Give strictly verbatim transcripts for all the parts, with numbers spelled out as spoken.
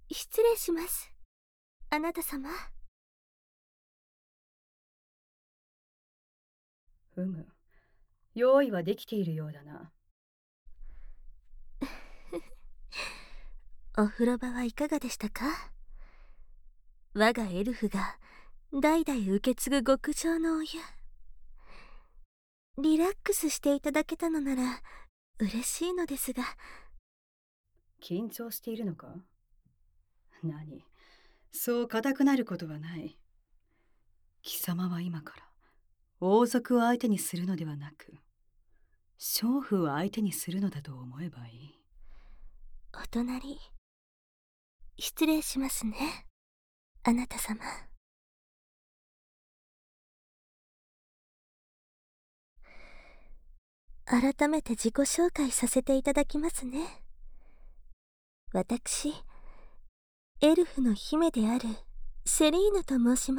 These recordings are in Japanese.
失礼します。あなた様。 ふむ。用意はできているようだな。 お風呂場はいかがでしたか？我がエルフが代々受け継ぐ極上のお湯。リラックスしていただけたのなら嬉しいのですが。 緊張しているのか？何、そう固くなることはない。貴様は今から王族を相手にするのではなく、娼婦を相手にするのだと思えばいい。 お隣、失礼しますね、あなた様。改めて自己紹介させていただきますね。私、エルフの姫であるセリーヌと申します。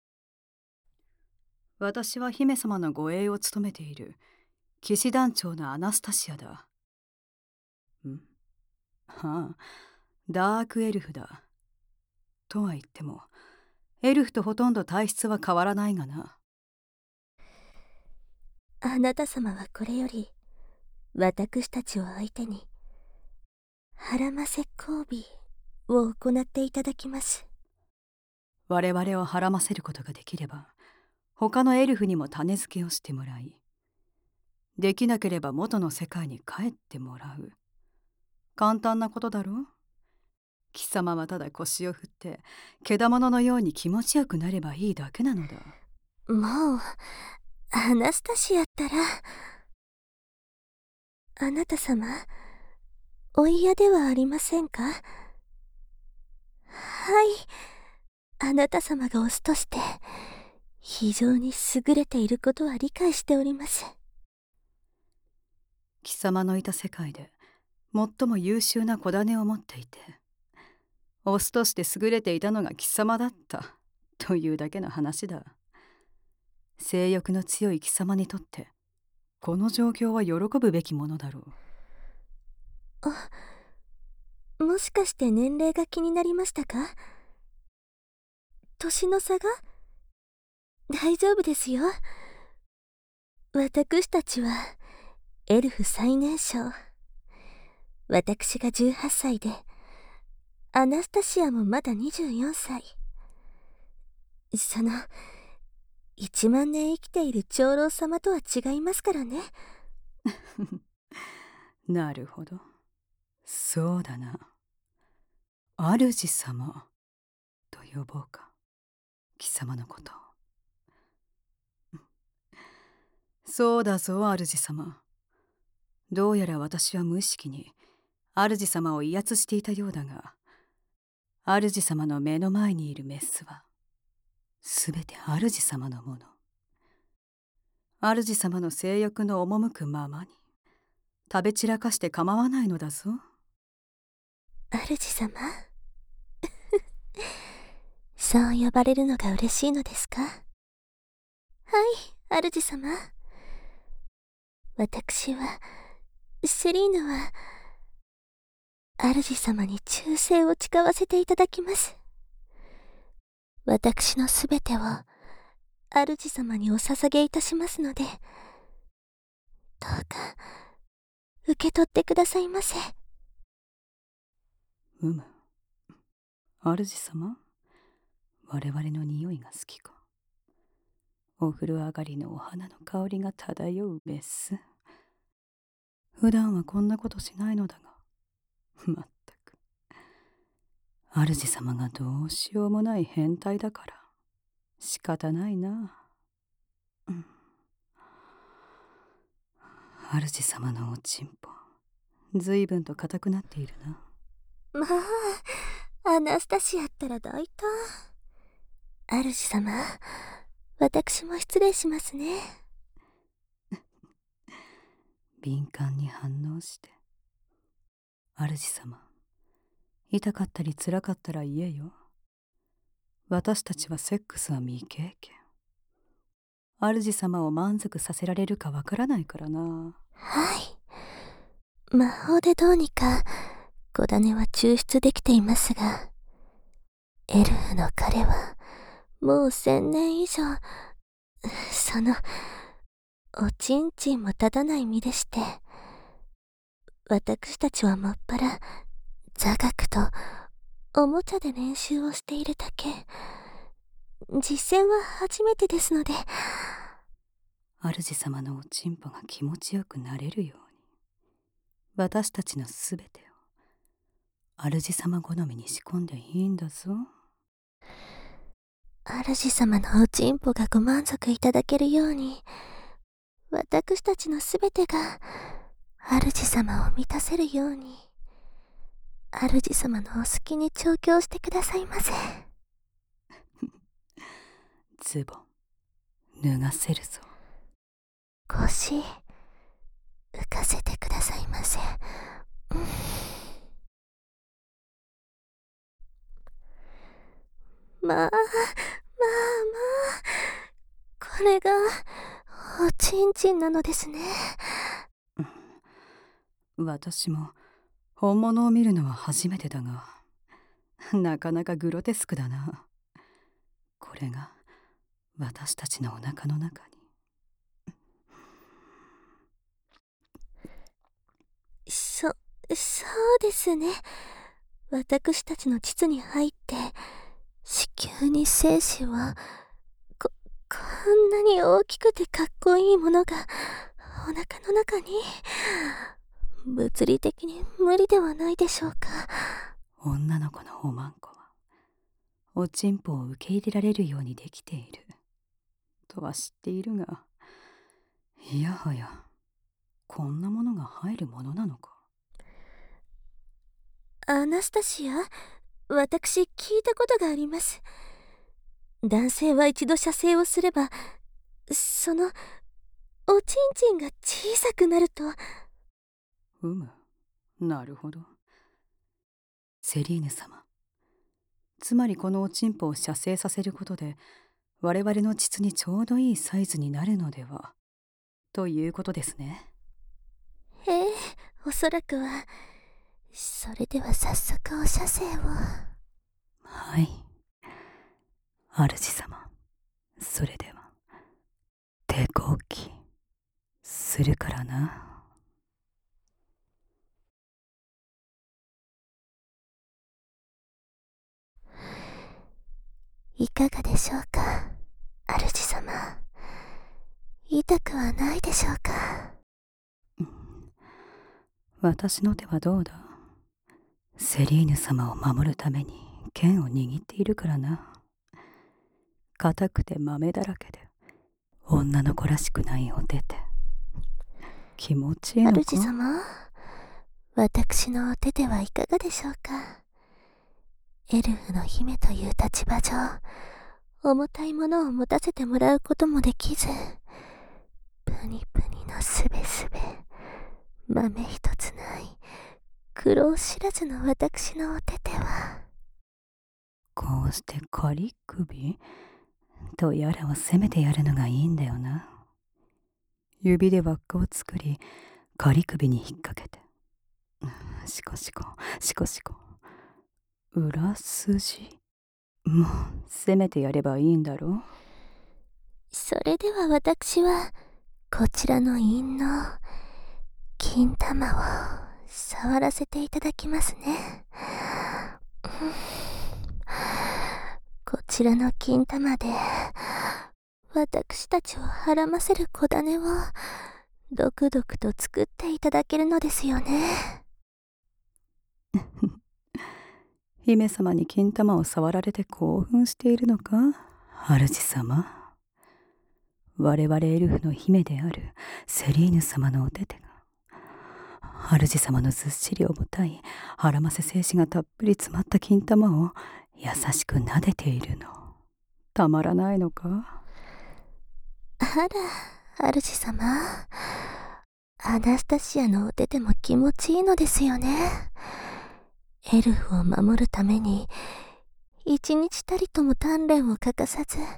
私は姫様の護衛を務めている騎士団長のアナスタシアだ。んはあ、ダークエルフだ。とは言っても、エルフとほとんど体質は変わらないがな。 あなた様はこれより、私たちを相手に、腹ませ交尾を行っていただきます。 我々をはらませることができれば、他のエルフにも種付けをしてもらい、できなければ元の世界に帰ってもらう。簡単なことだろう？貴様はただ腰を振って、けだもののように気持ちよくなればいいだけなのだ。 もう、アナスタシアったら、あなた様、お嫌ではありませんか？はい、あなた様がオスとして、非常に優れていることは理解しております。 貴様のいた世界で最も優秀な子種を持っていて、オスとして優れていたのが貴様だったというだけの話だ。性欲の強い貴様にとってこの状況は喜ぶべきものだろう。 あ、もしかして年齢が気になりましたか？年の差が？大丈夫ですよ。私たちはエルフ最年少。私がじゅうはっさいで、アナスタシアもまだにじゅうよんさい。その、いちまん年生きている長老様とは違いますからね。 なるほど。そうだな。主様と呼ぼうか、貴様のこと。そうだぞ、主様。どうやら私は無意識に主様を威圧していたようだが、主様の目の前にいるメスはすべて主様のもの。主様の性欲の赴くままに食べ散らかして構わないのだぞ。 主様。そう呼ばれるのが嬉しいのですか？はい、主様。私は、セリーヌは、主様に忠誠を誓わせていただきます。私のすべてを、主様にお捧げいたしますので、どうか、受け取ってくださいませ。 うむ。主様、我々の匂いが好きか？お風呂上がりのお花の香りが漂うメス。普段はこんなことしないのだが、まったく。主様がどうしようもない変態だから仕方ないな。うん、主様のおちんぽ、ずいぶんと硬くなっているな。 まあ、アナスタシアったら大胆。主様、私も失礼しますね。 敏感に反応して。主様、痛かったり辛かったら言えよ。私たちはセックスは未経験。主様を満足させられるかわからないからな。 はい。魔法でどうにか子種は抽出できていますが、エルフの彼はもう千年以上、その、おちんちんも立たない身でして、私たちはもっぱら座学とおもちゃで練習をしているだけ。実践は初めてですので。 主様のおちんぽが気持ちよくなれるように、私たちのすべてを主様好みに仕込んでいいんだぞ。 主様のおちんぽがご満足いただけるように、私たちのすべてが主様を満たせるように、主様のお好きに調教してくださいませ。 ズボン脱がせるぞ。 腰浮かせてくださいませ。うん、まあまあまあ、これがおちんちんなのですね。 私も本物を見るのは初めてだが、なかなかグロテスクだな。これが私たちのお腹の中に。 そ、そうですね。私たちの膣に入って、子宮に精子は、こ、こんなに大きくてかっこいいものが、お腹の中に、物理的に無理ではないでしょうか。 女の子のおまんこは、おちんぽを受け入れられるようにできている、とは知っているが、いやはや、こんなものが入るものなのか。 アナスタシア、私聞いたことがあります。男性は一度射精をすれば、その、おちんちんが小さくなると。 うむ、なるほど。セリーヌ様、つまりこのおちんぽを射精させることで、我々の膣にちょうどいいサイズになるのでは、ということですね。 ええ、おそらくは。それでは早速お射精を。 はい。主様、それでは、手こき、するからな。 いかがでしょうか、主様。痛くはないでしょうか。 うん、私の手はどうだ。セリーヌ様を守るために剣を握っているからな。硬くて豆だらけで女の子らしくないお手手、気持ちいいのか。 主様、私のお手手はいかがでしょうか。エルフの姫という立場上、重たいものを持たせてもらうこともできず、プニプニのすべすべ、豆一つない苦労知らずの私のお手手は、 こうして仮首とやらを攻めてやるのがいいんだよな。指で輪っかを作り、仮首に引っ掛けて、シコシコシコシコ、裏筋もう攻めてやればいいんだろう。 それでは私はこちらの陰の金玉を触らせていただきますね。こちらの金玉で私たちをはらませる小種をドクドクと作っていただけるのですよね。 姫様に金玉を触られて興奮しているのか、主様。我々エルフの姫であるセリーヌ様のお手手が、主様のずっしり重たいはらませ精子がたっぷり詰まった金玉を優しく撫でているの、たまらないのか。 あら、主様、アナスタシアのお手手も気持ちいいのですよね。エルフを守るために一日たりとも鍛錬を欠かさず、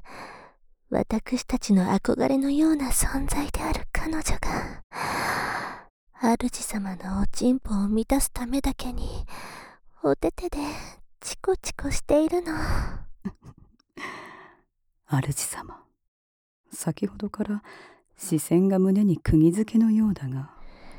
私たちの憧れのような存在である彼女が主様のおちんぽを満たすためだけに、お手手でチコチコしているの。 主様、先ほどから視線が胸に釘付けのようだが。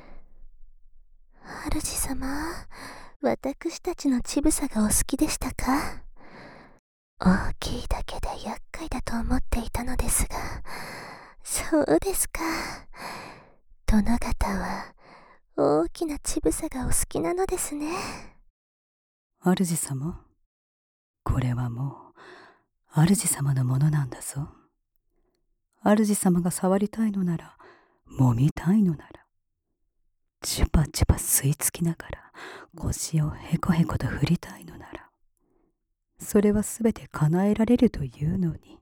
主様、私たちの乳房がお好きでしたか？大きいだけで厄介だと思っていたのですが、そうですか。殿方は大きな乳房がお好きなのですね。 主様、これはもう主様のものなんだぞ。主様が触りたいのなら、揉みたいのなら、チュパチュパ吸い付きながら腰をヘコヘコと振りたいのなら、それはすべて叶えられるというのに。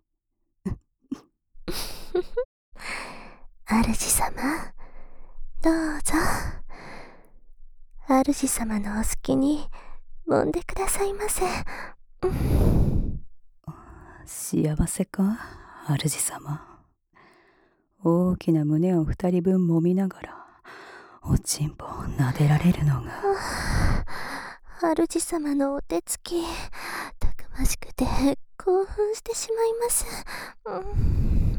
主様、どうぞ。主様のお好きに揉んでくださいませ。うん、 幸せか、主様。大きな胸を二人分揉みながら、おちんぽを撫でられるのが。 主様のお手つき、たくましくて興奮してしまいます。うん、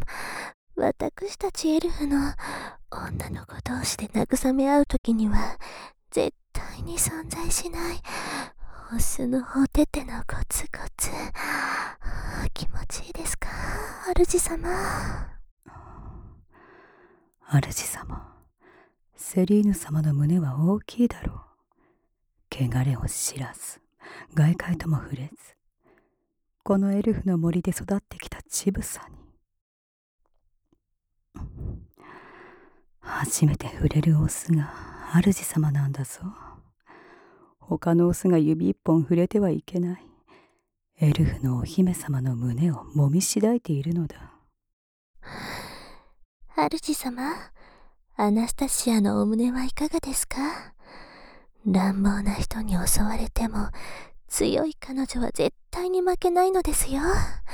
私たちエルフの女の子同士で慰め合うときには絶対に存在しないオスのお手手のゴツゴツ。気持ちいいですか、主様。 主様、セリーヌ様の胸は大きいだろう。汚れを知らず、外界とも触れず、このエルフの森で育ってきた乳房に初めて触れるオスが主様なんだぞ。他のオスが指一本触れてはいけない。エルフのお姫様の胸を揉みしだいているのだ。 主様、アナスタシアのお胸はいかがですか？乱暴な人に襲われても強い彼女は絶対に負けないのですよ。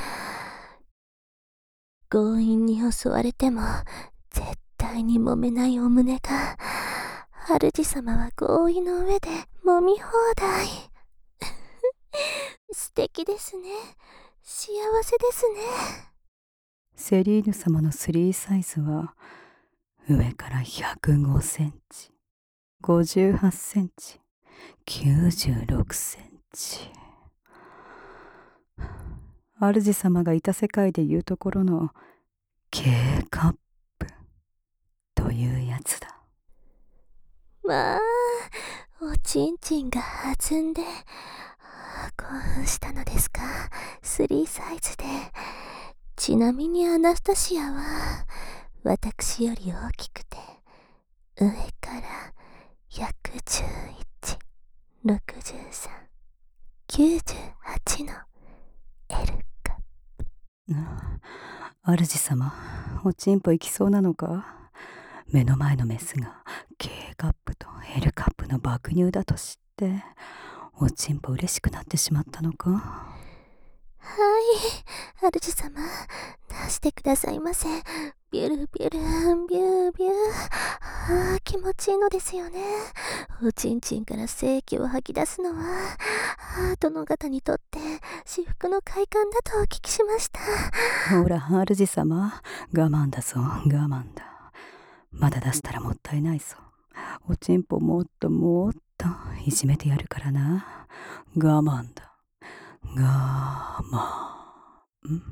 強引に襲われても絶対に揉めないお胸が、主様は合意の上で揉み放題。素敵ですね。幸せですね。 セリーヌ様のスリーサイズは上からひゃくごセンチ、ごじゅうはちセンチ、きゅうじゅうろくセンチ。主様がいた世界でいうところの K カップというやつだ。 まあ、おちんちんが弾んで興奮したのですか？スリーサイズで。ちなみにアナスタシアは私より大きくて、上からひゃくじゅういち、ろくじゅうさん、きゅうじゅうはちの エル カップ。主様、おちんぽ行きそうなのか？目の前のメスが K カップと エル カップの爆乳だと知っておちんぽ嬉しくなってしまったのか？ はい、主様、出してくださいませ。ビュルビュル、ビュービュー。ああ、気持ちいいのですよね。おちんちんから精液を吐き出すのは、ああ、殿方にとって至福の快感だとお聞きしました。 ほら、主様、我慢だぞ、我慢だ。まだ出したらもったいないぞ。おちんぽもっともっといじめてやるからな。我慢だ。我慢。ん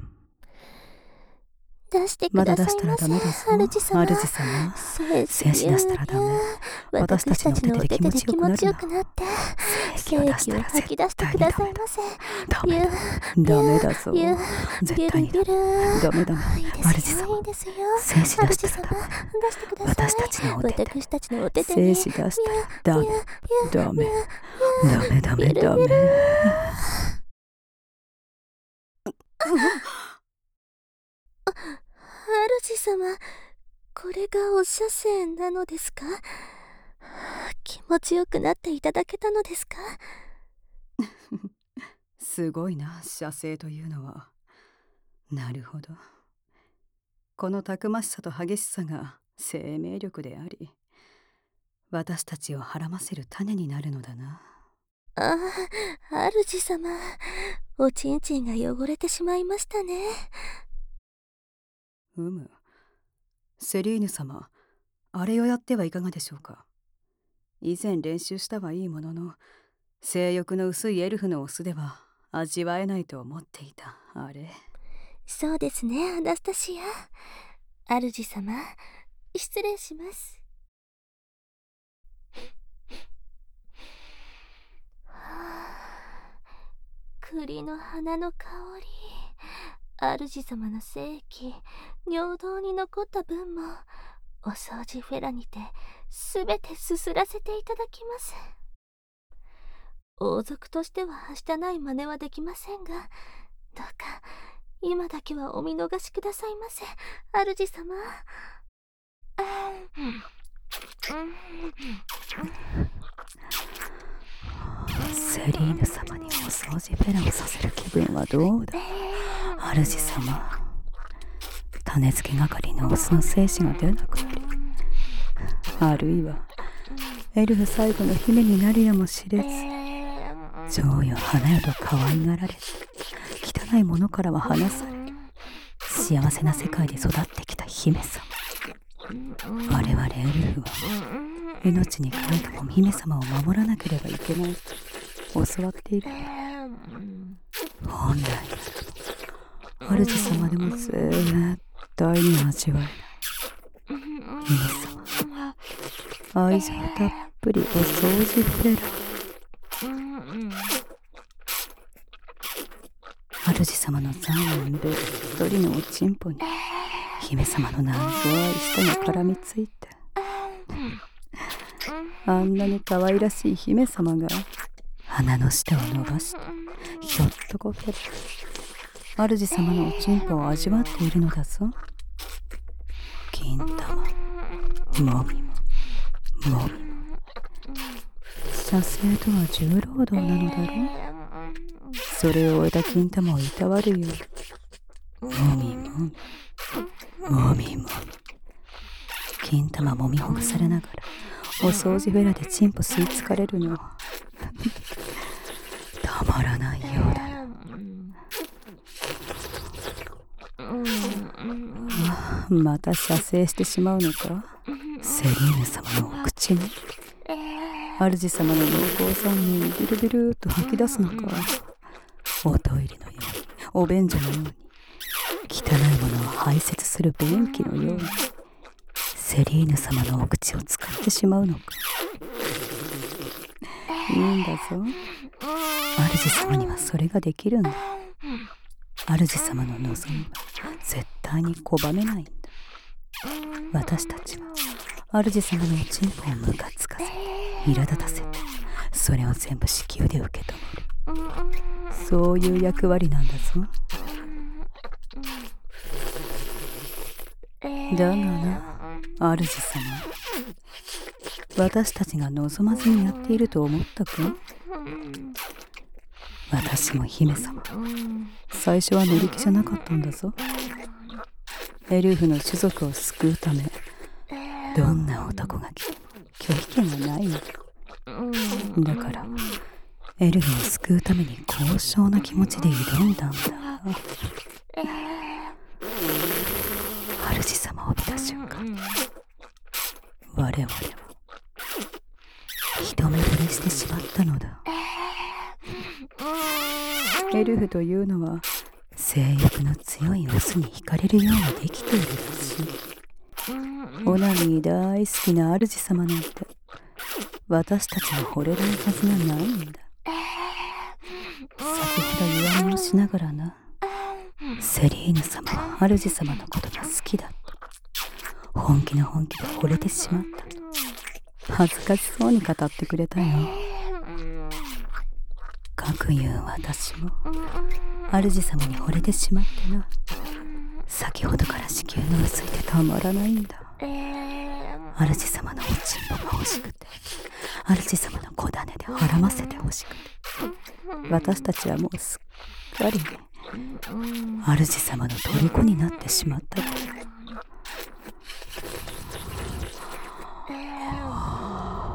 出してくまだだ出したらさいませ、 ダメだぞ。 主様。 主様、 精子精子出したらダメ。私たちのお手手で気持ちよくなる私たちのお手手で気持ちよくなって、 精液を出したら吐き出絶してくだ対にダメだ。 さいませ。 ダメだ。ダメだぞ。絶対にダメ。ダメダメ。 いいですよ、い主様い、ですよ。 精子出した主様、 らダメ。 出してください。 私たちのお手手私たちのお手手に精子出したらダメ。ダメ。ダメダメビュルビュルダメ。 主様、これがお射精なのですか？気持ちよくなっていただけたのですか？ すごいな、射精というのは。なるほど。このたくましさと激しさが生命力であり、 私たちをはらませる種になるのだな。 ああ、主様、おちんちんが汚れてしまいましたね。 うむ。セリーヌ様、あれをやってはいかがでしょうか。以前練習したはいいものの、性欲の薄いエルフのオスでは味わえないと思っていた、あれ。 そうですね、アナスタシア。主様、失礼します。はあ、栗の花の香り。主様の精液、尿道に残った分もお掃除フェラにてすべてすすらせていただきます。王族としてははしたない真似はできませんが、どうか今だけはお見逃しくださいませ、主様。 セリーヌ様にお掃除フェラをさせる気分はどうだ、主様。種付け係のオスの精子が出なくなり、あるいはエルフ最後の姫になるやもしれず、情よ花よと可愛がられ、汚いものからは離され、幸せな世界で育ってきた姫様。我々エルフは命に関わる姫様を守らなければいけないと教わっている。本来主様でも絶対に味わえない姫様、愛情たっぷりお掃除フェラ。主様の残念で一人のおちんぽに姫様の長い舌が絡みついて、あんなに可愛らしい姫様が鼻の下を伸ばしてひょっとこける主様のおちんぽを味わっているのだぞ。金玉もみももみも、射精とは重労働なのだろう。それを終えた金玉をいたわるよう、もみもみもみもみ、金玉もみほぐされながらお掃除フェラでチンポ吸い付かれるのたまらないようだな。ああ、また射精してしまうのか、セリーヌ様のお口に。主様の濃厚酸味にビルビルーと吐き出すのか、おトイレのように、お便所のように、汚いものを排泄する便器のようにセリーヌ様のお口を使ってしまうのか。いいんだぞ、主様にはそれができるんだ。主様の望みは絶対に拒めないんだ。私たちは主様のおちんぽをムカつかせて苛立たせて、それを全部子宮で受け止める、そういう役割なんだぞ。だがな、主様、私たちが望まずにやっていると思ったか。私も姫様、最初は乗り気じゃなかったんだぞ。エルフの種族を救うため、どんな男が来ても拒否権がないのだから、エルフを救うために高尚な気持ちで挑んだんだ。主様を見た瞬間、我々は一目惚れしてしまったのだ。エルフというのは性欲の強いオスに惹かれるようにできているらしい。オナニー大好きな主様なんて私たちが惚れるはずがないんだ。先ほど言わんをしながらな、セリーヌ様は主様のことが好きだと、本気の本気で惚れてしまったと恥ずかしそうに語ってくれたよ。かくいう私も主様に惚れてしまってな、先ほどから子宮の薄いてたまらないんだ。主様のおちんぽが欲しくて、主様の小種ではらませて欲しくて、私たちはもうすっかり主様の虜になってしまったと。はあ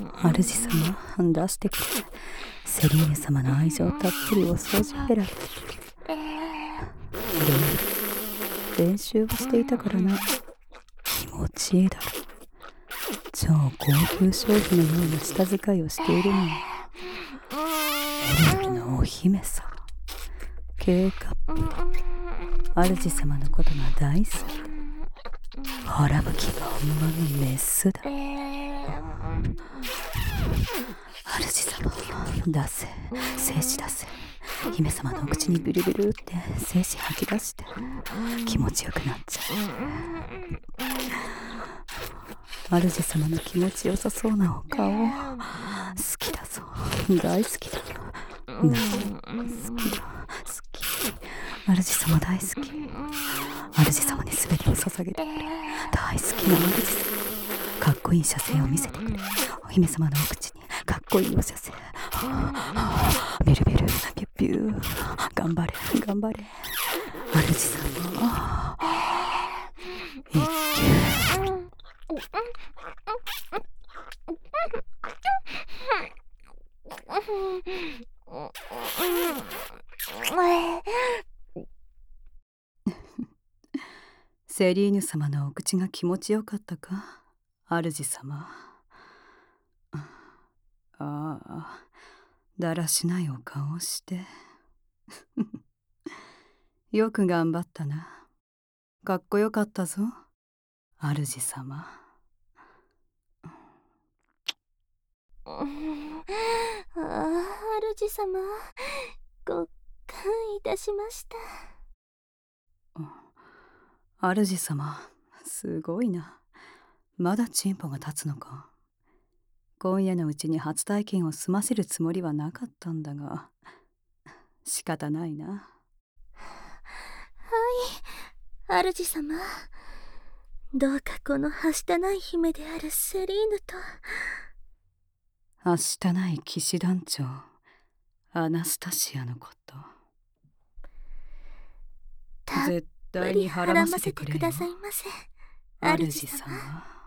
主様、出してくれ。セリーヌ様の愛情たっぷりお掃除ペラで。練習をしていたからな。気持ちいいだろ。超高級商品のような舌使いをしているのに。エルフのお姫さ。K カップ。主様のことが大好き。腹向きが本場のメスだ。主様、出せ、精子出せ。姫様のお口にビルビルって精子吐き出して気持ちよくなっちゃう。主様の気持ちよさそうなお顔好きだぞ。大好きだ。な好きだ。好き。主様大好き。主様に全てを捧げてくれ。大好きな主様。かっこいい射精を見せてくれ。お姫様のお口にかっこいいお射精。ビルビルピュッピュー。頑張れ頑張れ。主様一級。セリーヌ様のお口が気持ちよかったか、主様。ああ、だらしないお顔をしてよく頑張ったな。かっこよかったぞ、主様。 ああ、主様、ごっかんいたしました。 主様、すごいな。まだチンポが立つのか。今夜のうちに初体験を済ませるつもりはなかったんだが、仕方ないな。 はい、主様。どうかこのはしたない姫であるセリーヌと。 はしたない騎士団長、アナスタシアのこと。絶対にたっぷり払ませてくれよ、 くださいませ、 主様。